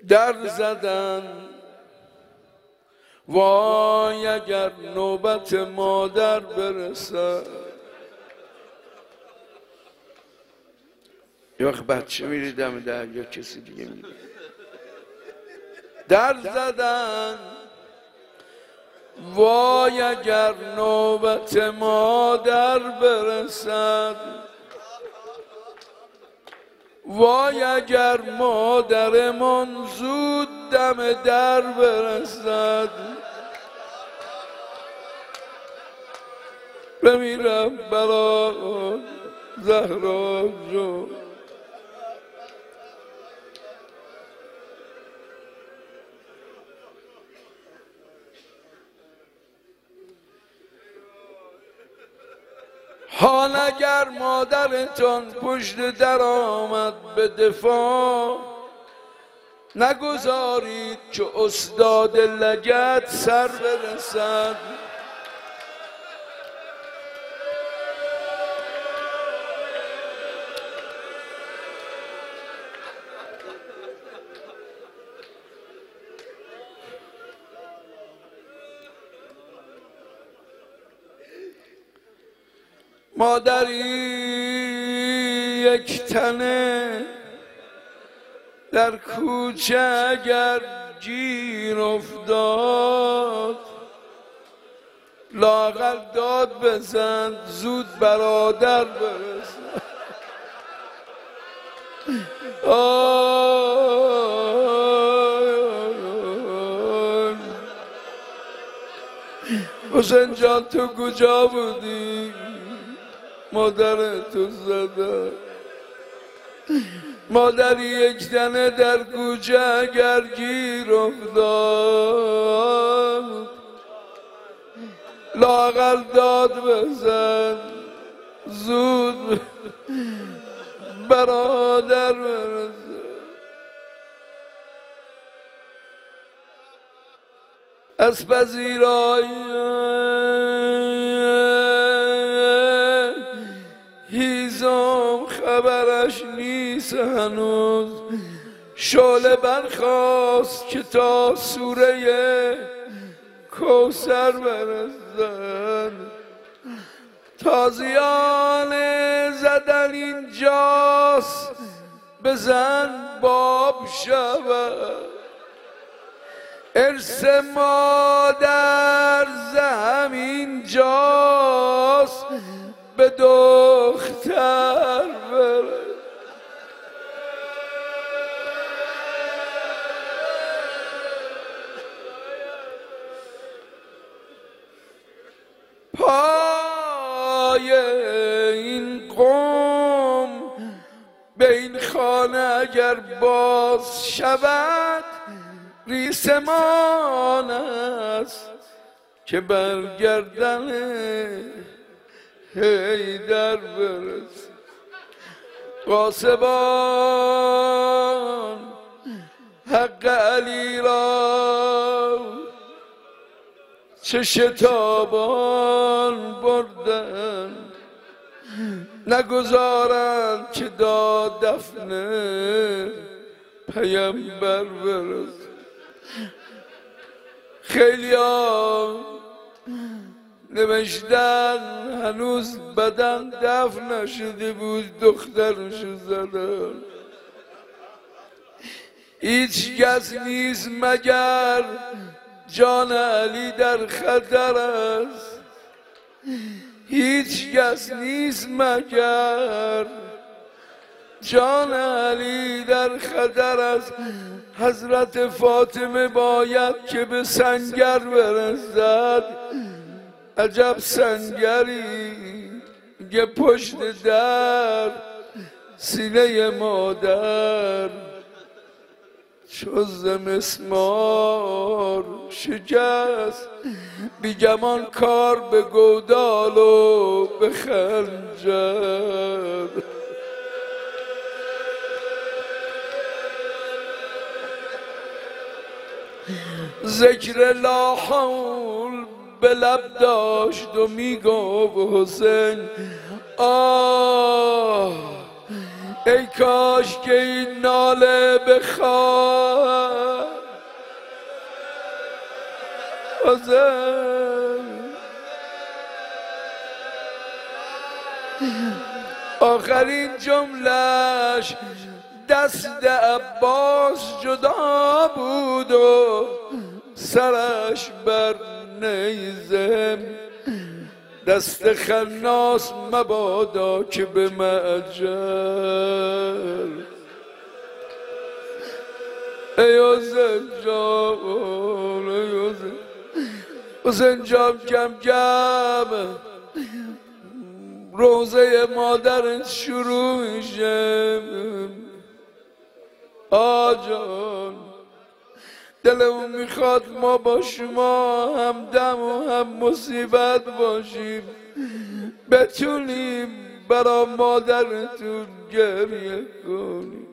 در زدن وای اگر نوبت مادر برسد. یه وقت بچه میری دم در یا کسی دیگه میری در زدن وای اگر نوبت مادر برسد. وای اگر مادرمان زود دم در برسد. بمیرم برا زهرا جون. حال اگر مادرتان پشت در آمد به دفاع، نگذارید که استاد لگد سر برسد. مادری یک تنه در کوچه اگر گیر افتاد، لااقل داد بزن زود برادر برسد. حسین جان تو کجا بودی؟ مادرتو زدن. مادری یک تنه در کوچه اگر گیر افتاد، لااقل داد بزن زود برادر برسد. از پذیرایی هیزم خبرش نیست هنوز، شعله برخاست که تا سوره کوثر برسد. تازیان زدن اینجاست بزن باب شود. ارث مادر زمین جاست به دختر برد. پای این قوم به این خانه اگر باز شود، ریسمان است که برگردن حیدر برسد. غاصبان حق علی را چه شتابان بردن، نگذارند که داد دفن پیامبر برسد. خیلی ها نوشتن هنوز بدن دفن نشده بود دخترشو زدن. هیچ کس نیست مگر جان علی در خطر است. هیچ کس نیست مگر جان علی در خطر است. حضرت فاطمه باید که به سنگر برسد. عجب سنگری که پشت در سینه مادر چوز مسمار شکست. بیگمان کار به گودال و به خنجر. ذکر لا حول به لب داشت و میگفت حسین آه ای کاش که این ناله بخواد حسین آخرین جملش دست عباس جدا بود و سرش بر نیزه دست خناس مبادا که به معجل ای حسین جان ای حسین جان کم کم روزه مادرت شروع میشه آجان دلمون میخواد ما با شما هم دم و هم مصیبت باشیم بتونیم برا مادرتون گریه کنیم